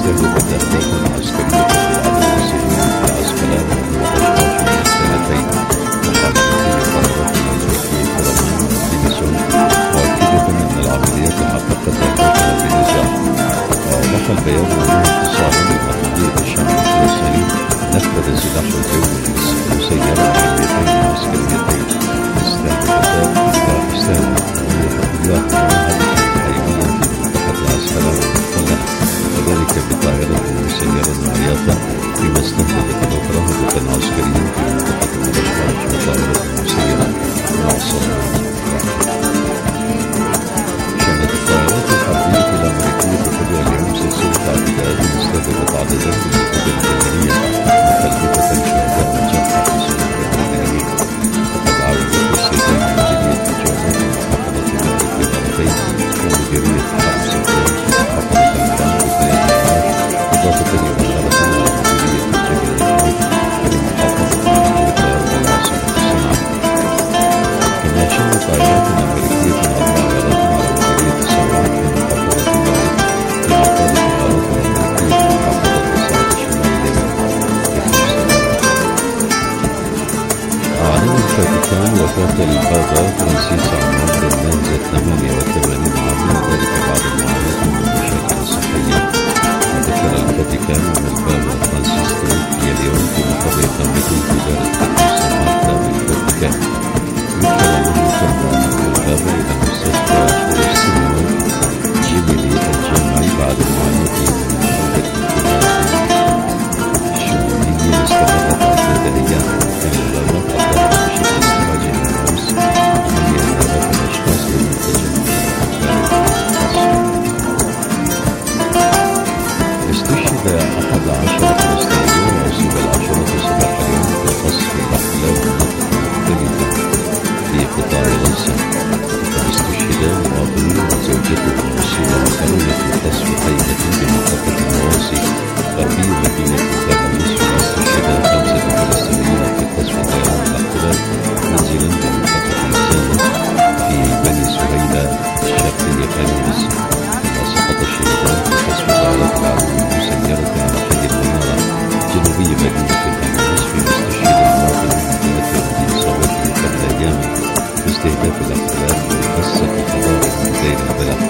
تهدف التهديد العسكرية ضد العدو الصهيوني في عسقلان منذ 14 سنتين محافظتي قررت الأمريكية كرمان ودينيسون مؤكدة أن العملية حققت أهدافها بنجاح. وأوضح البيان أنه اتصال بمحلية الشعب الفلسطيني نفذ سلاح الجو مسيرة عمليتين عسكريتين استهدفتان اتجاه مواهب الحيوية في منطقة عسقلان المحتلة وذلك بطائرة مسيرة عياطة فيما استهدفت الأخرى هدفا عسكريا في منطقة الرشاش بطائرة مسيرة معصرة. شنت الطائرات الحربية الأمريكية خلال اليوم سلسلة اعتداءات استهدفت عددا من القبل اليمنية مكلفة شهداء وجرحى في سوريا اللبنانية. وقد عودت السيدة مديرية الجامعة في محافظة مأرب بمرتين ومديرية حرب سكان في محافظة عمران ببيان النار إضافة إلى غارة على مديرية الجبل الجنوب في محافظة المغرب والعاصمة صنعاء. كما شنت طائرات أمريكية أربع غارات على مديرية السواعد في محافظة مأرب كما قالت الغارات الأمريكية في محافظة الصعيد الشمالي أعلن الفاتيكان وفاة البابا فرانسيس عن عمر ناهز 88 عاما وذلك بعد المعاناة من مشاكل صحية. وذكر الفاتيكان أن البابا فرانسيس توفي اليوم في مقر إقامته في دار القديس مارتا بالفاتيكان. يذكر أنه تم نقل البابا إلى مستشفى أورسينيو جيميلي الجامعي بعد المعاناة من عودة الشمولية استمرت عدة أيام. كان البابا قد ظهر بشكل مفاجئ بالأمس 8,000 الأشخاص للمنتجع استشهد 11 فلسطيني وأصيب العشرة صباح اليوم في قصف الأحلام مختلفة في قطاع غزة. وقد استشهد مواطن وزوجته وأصيب آخرون في قصف خيمة بمنطقة النواصي غربي مدينة خان يونس. واستشهد 5 فلسطينيين في قصف طيران الاحتلال منزلا بمنطقة الزانة في بني سهيلة الشرقية خان يونس. وسقط الشهدان في قصف طائرات العدو المسيرة على حي المنارة جنوبي مدينة خان يونس فيما استشهد المواطن من 33 صوتي قبل أيام في استهداف الاحتلال والقصة في حضارة من دير البلد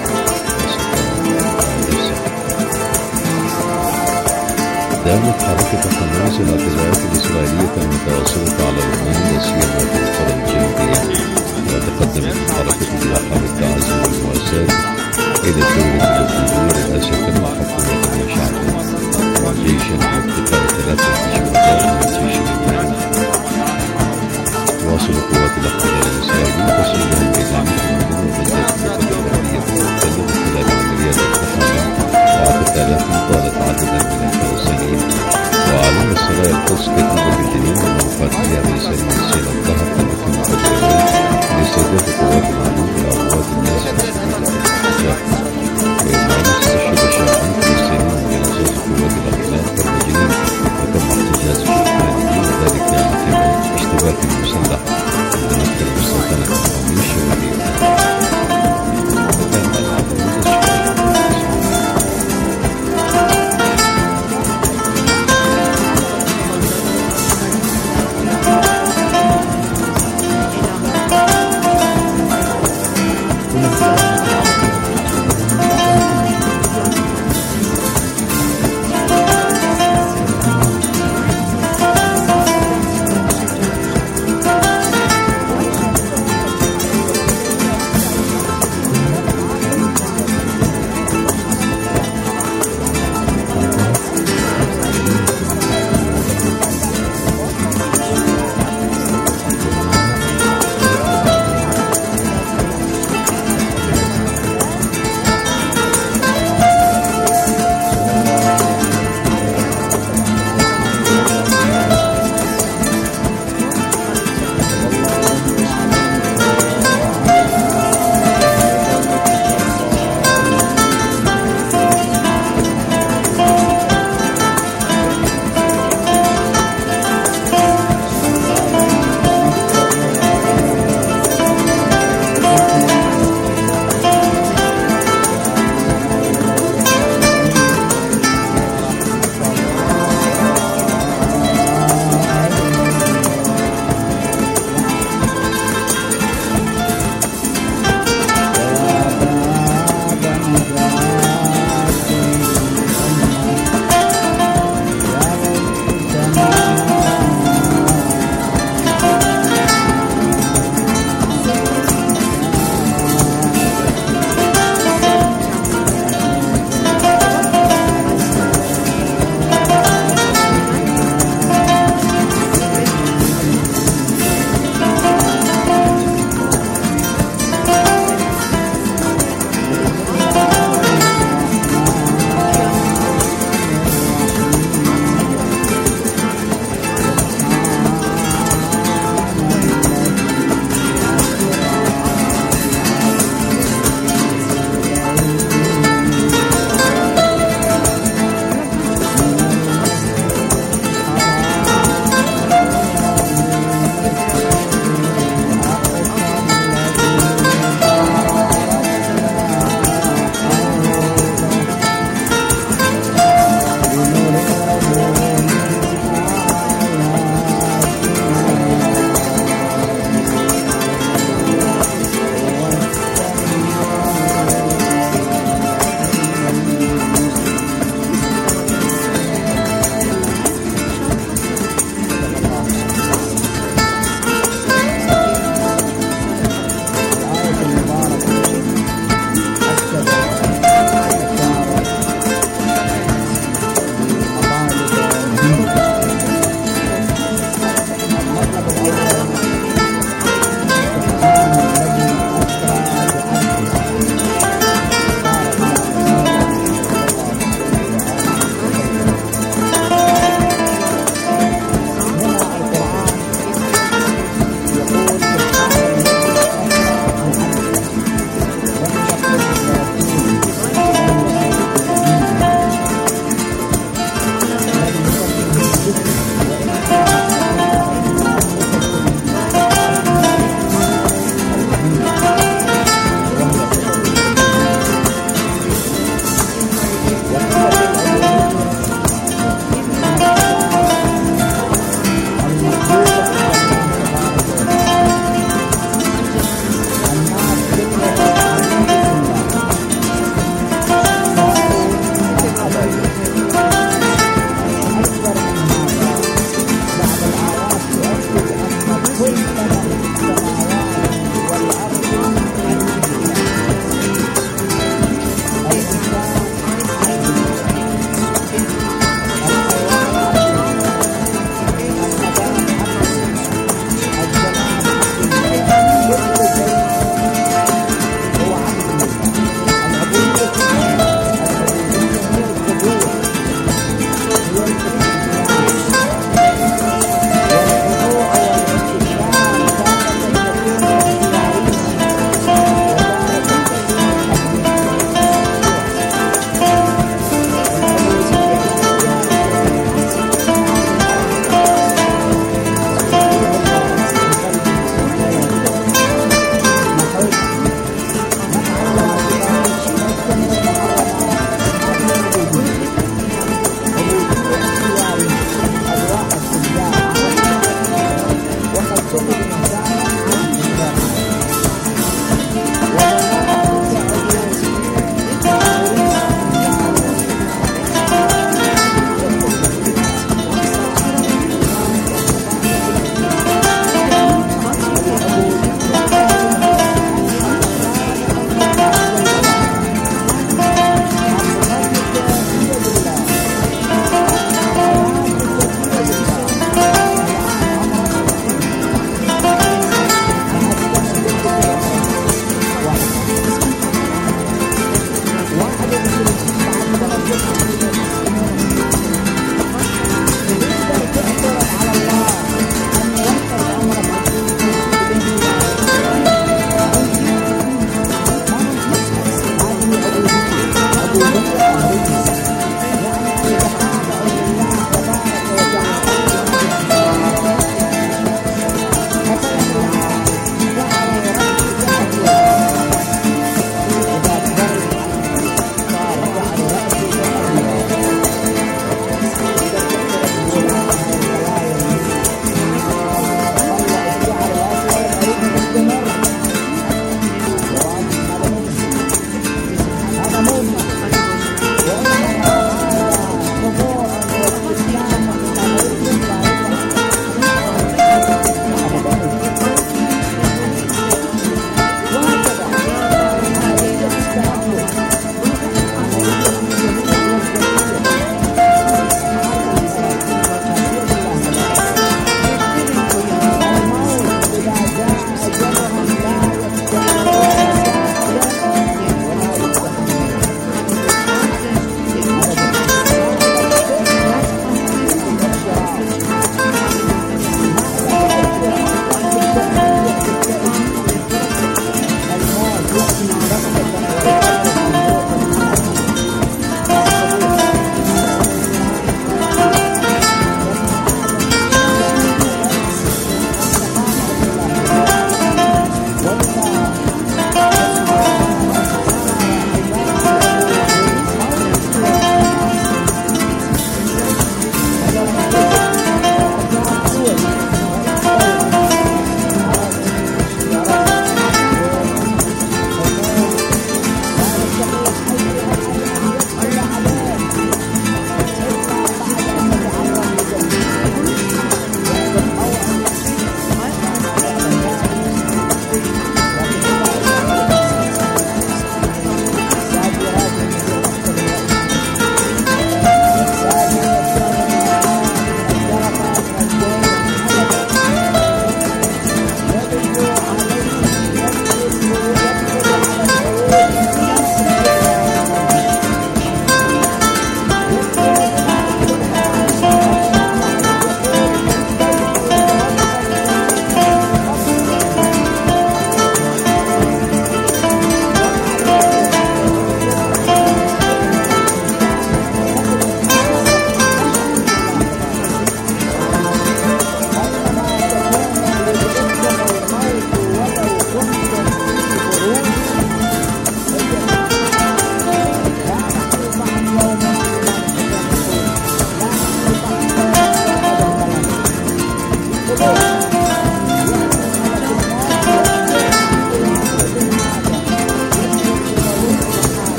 دامت حركة حماس الاعتداءات الإسرائيلية المتواصلة على لبنان وسيما في القرى الجنوبية. وتقدمت الحركة إلى حرب التعزل والمواساة إلى الدولة اللبنانية رئاسة وحكومة وشعبا وجيشا واتفاق 3 شهداء من الجيش اللبناني. تواصل قوات الاحتلال الإسرائيلي تصويرهم بدعم المدن وبلدات الضفة الغربية المحتلة من خلال عمليات اقتحام واعتقالات طالت عددا من الفلسطينيين. وأعلن السرايا القدس كتيبة بالجنين ومقاتليها الإسرائيليين سيل الظهر تمكن قدريات لاستهداف قوات العدو وأموات الناس في سبيل الاحتجاج. ويوم أمس استشهد شابان فلسطيني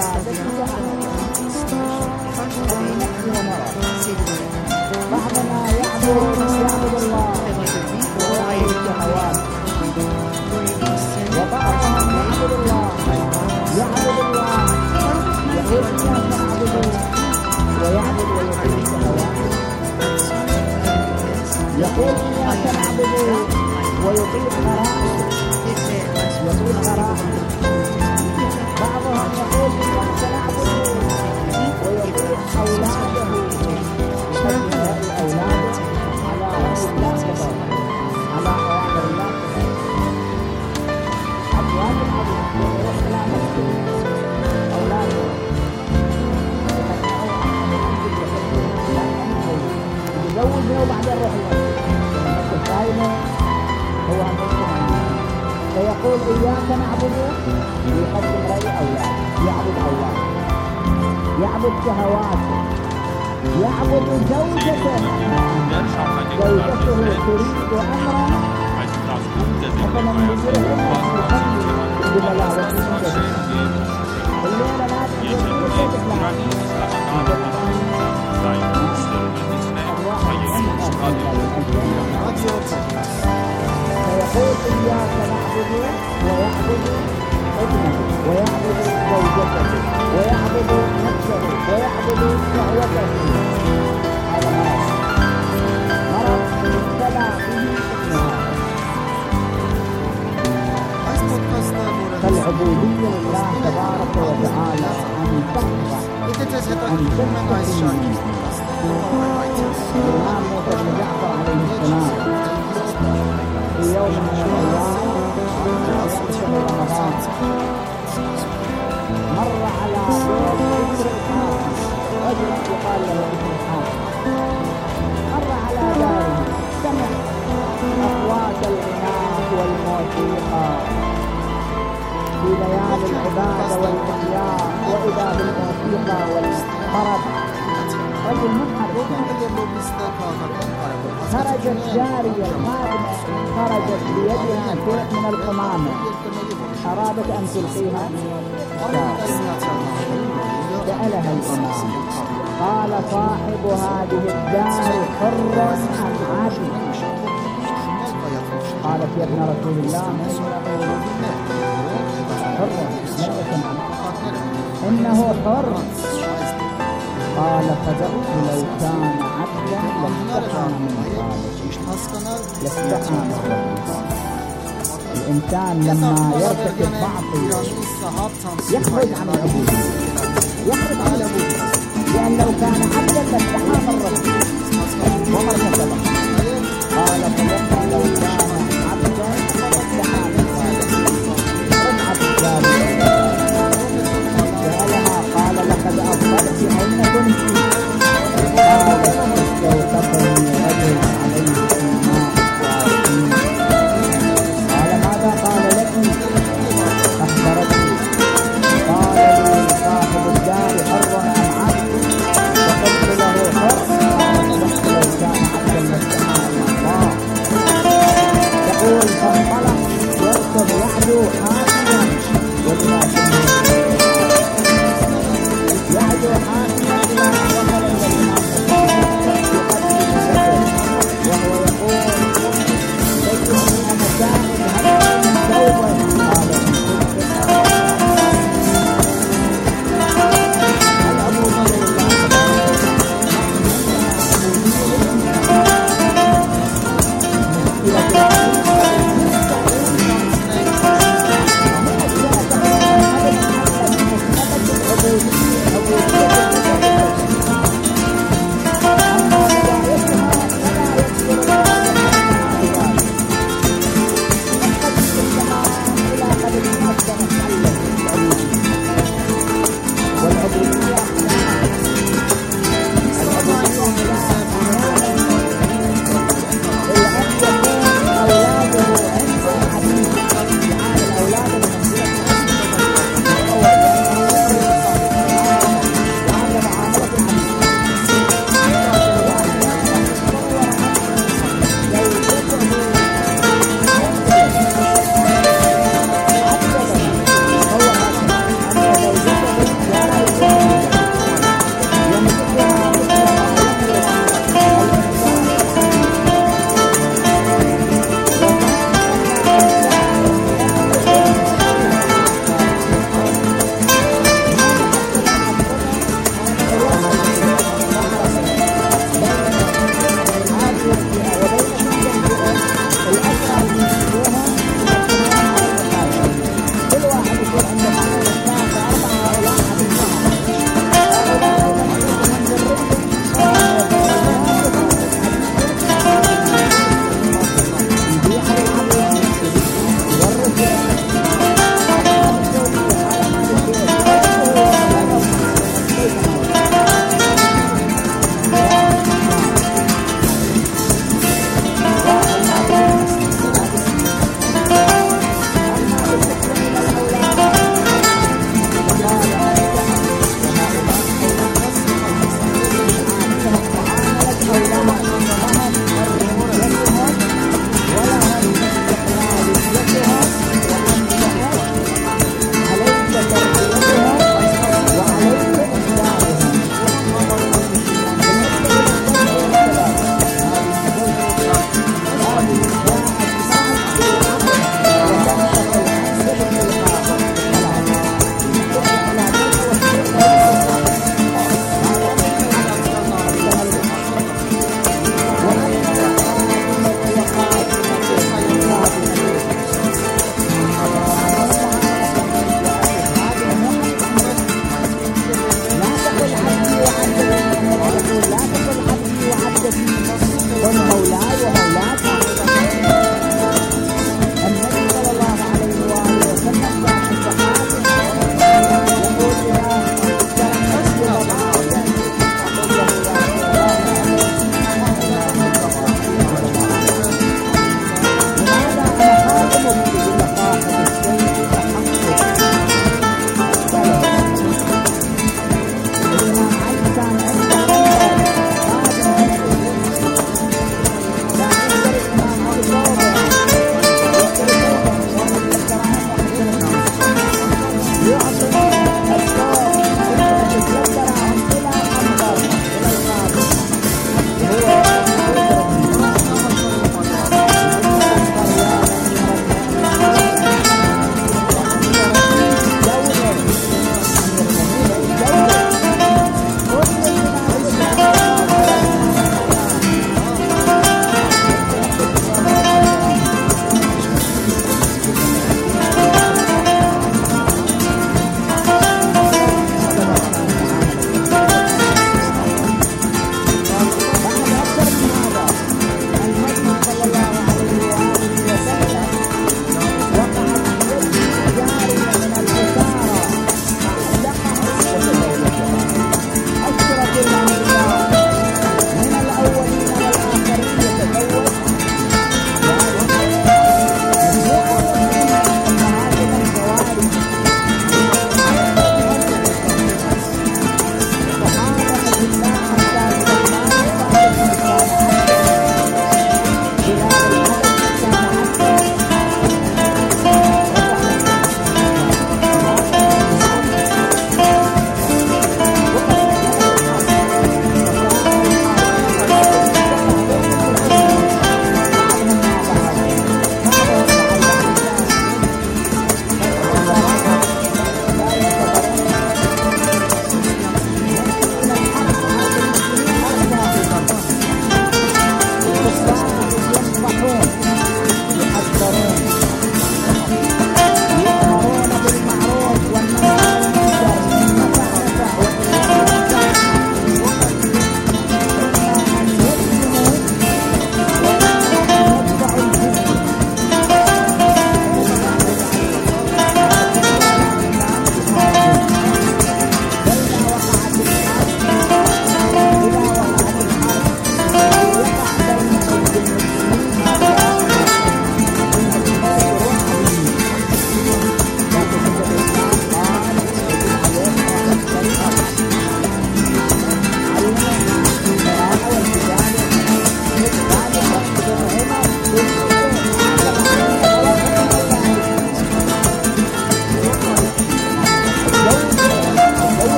أولادك ونحن ونرى بعضنا يعبد الله ويعبد الشهوات، وبعضهم يعبد الله يقول إياك نعبد ويعبد ويطيع الشهوات، يقول إياك نعبد ويطيع غرائز. بعضهم يقول إياك نعبد ويطيع أولاده على أوامر الله، أزواج العبد أولاده يزوجه وبعدين يروح القائمة هو فيقول إياك نعبد ويقدم رأي أولاد، يعبد شهواته، يعبد زوجته تريد أمرا حسنا من فيقول إياك نعبد ويعبد ابنه ويعبد زوجته ويعبد نفسه ويعبد شهوته. هذا مرض ابتلى به فالعبودية لله تبارك وتعالى أن تخضع الإمام موسى بن جعفر عليه السلام في يوم من الأيام شهر رمضان مر على بيت رجل يقال له مر على داره، سمع أصوات الغناء والموسيقى في ليالي العبادة والإحياء، وإذا بالموسيقى والطرب رجل منحرف. خرجت جارية خادمة، خرجت بيدها شيء من القمامة، أرادت أن تلقيها، سألها الإمام قال صاحب هذه الدار حر أم عبد؟ قالت يا ابن رسول الله إنه حر. قال صدقت لو كان عبدا لاستحى من الإنسان لما يرتكب معصية يخرج عن العبودية، لأن لو كان عبدا لاستحى من ربه وما ارتكب. قال صدقت لو كان عبدا لاستحى من ربه. سألها قال لقد أفضلت أين كنت؟ قالت استوثقني رجل عليه الماء وعارفين. قال ماذا قال لك؟ أخبرتني. قال لي صاحب الدار حر أم عبد؟ فقلت له حر. قال صدقت لو كان عبدا لاستحى من الله. يقول فانطلق يركض يعدو حافيا ولكنه يعدو حافيا إلى أن وصل إلى الإمام وهو يقول ليس أنا شاهد هل توبة.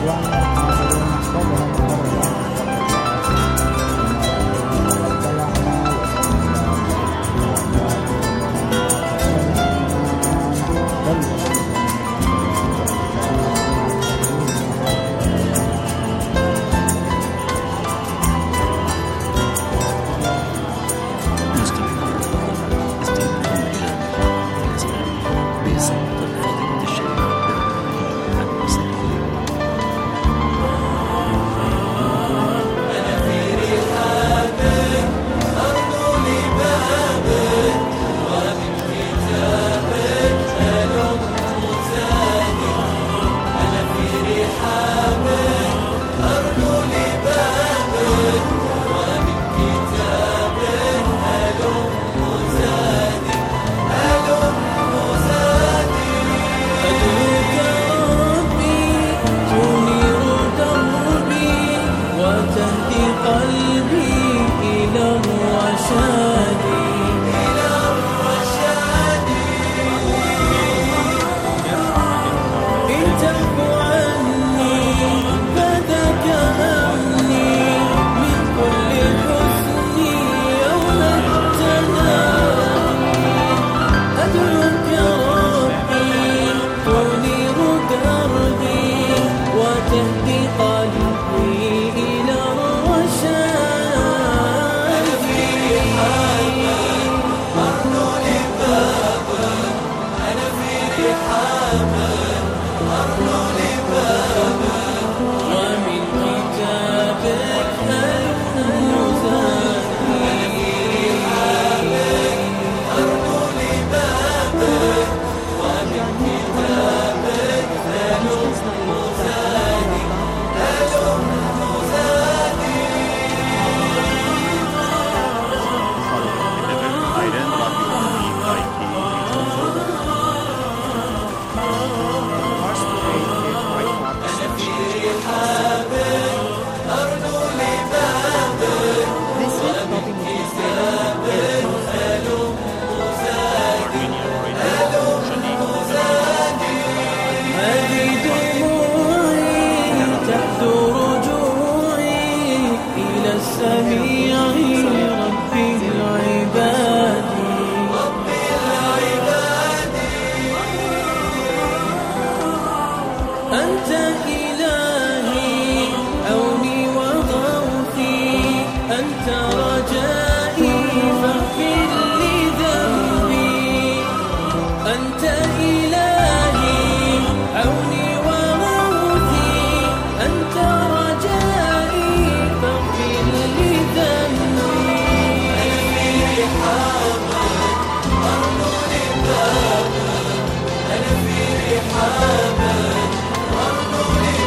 أنا في رحابك أرنو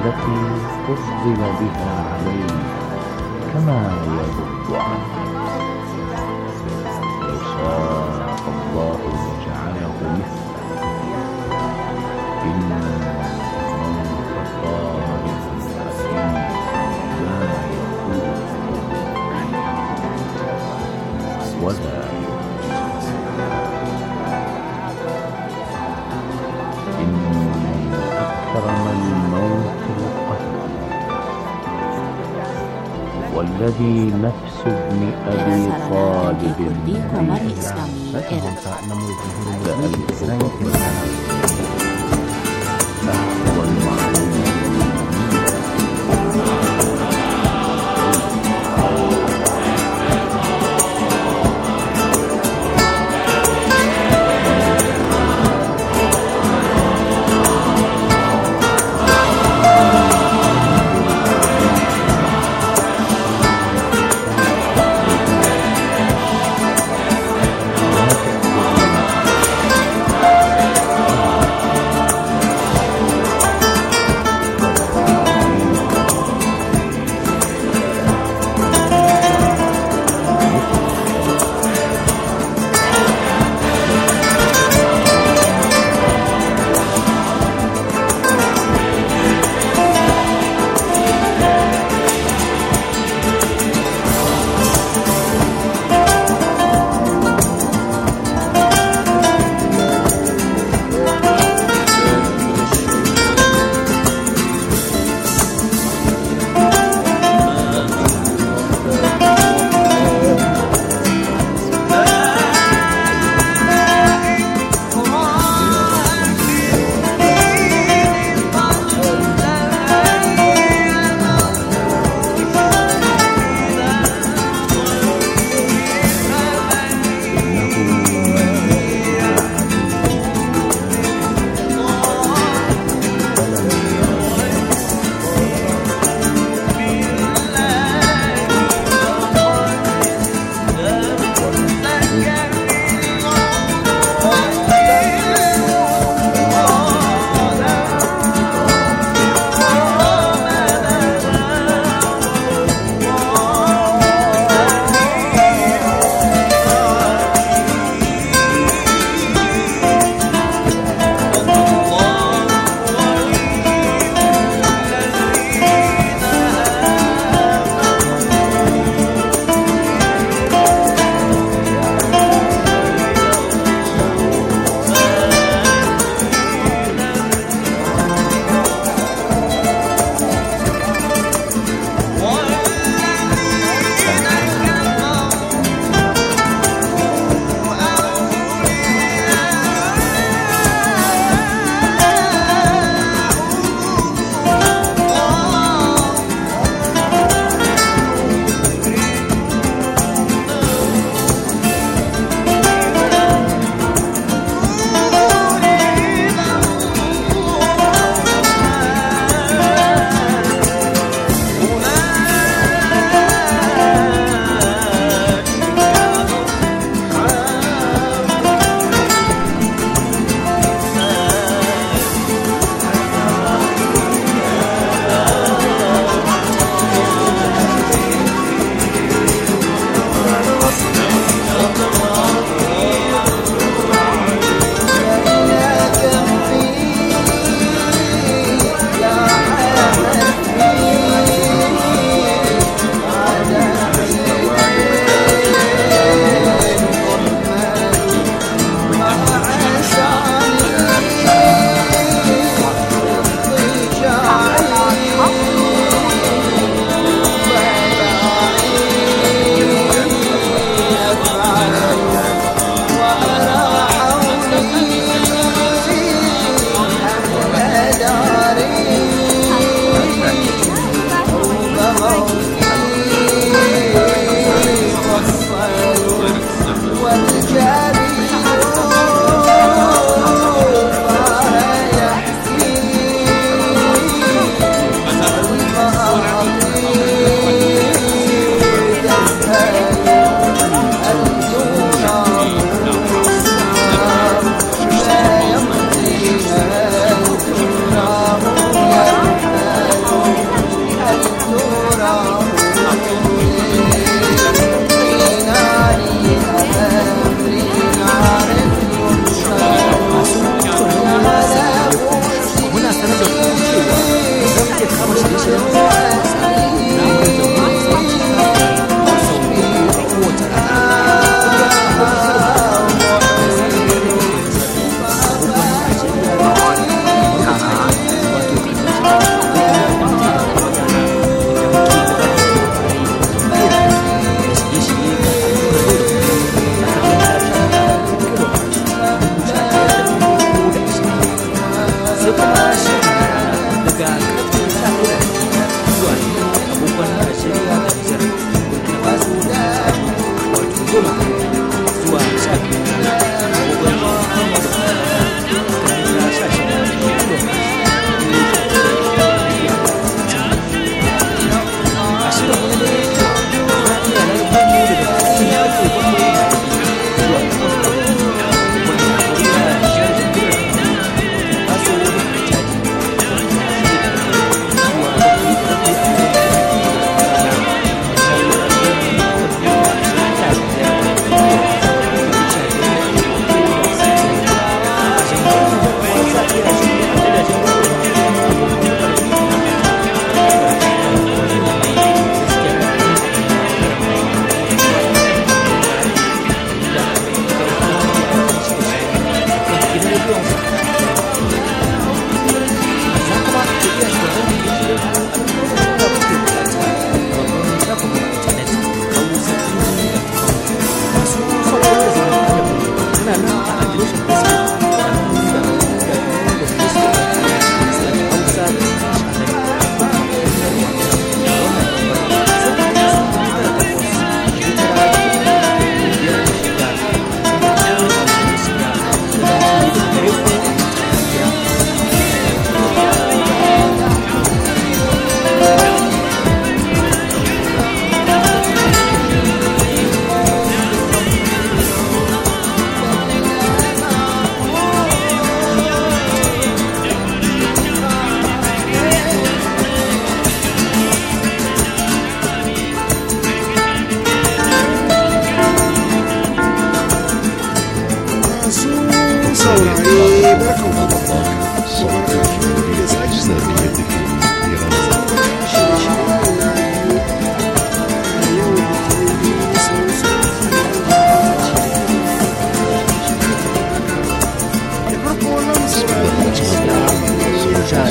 التي فضل بها عليه كما يرد عنه. لو شاء الله لجعله مثله. إن الموت طارق حكيم لا يفوته ولا إن أكرم الموت القتل، والذي نفس ابن أبي طالب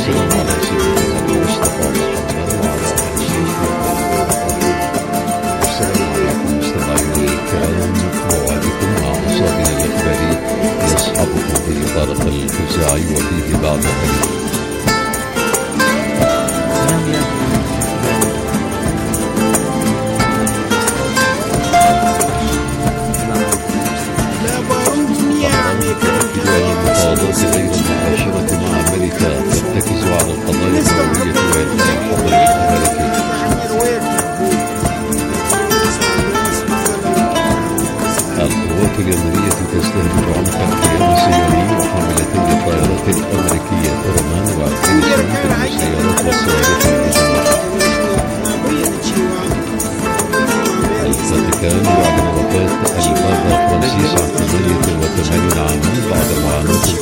والسلام على سيدنا المصطفى محمد وعلى السلام عليكم مستمعينا الكرام، موعدكم مع مصادر الإخبار يصحبكم في طارق الخزاعي، وفيه بعد قليل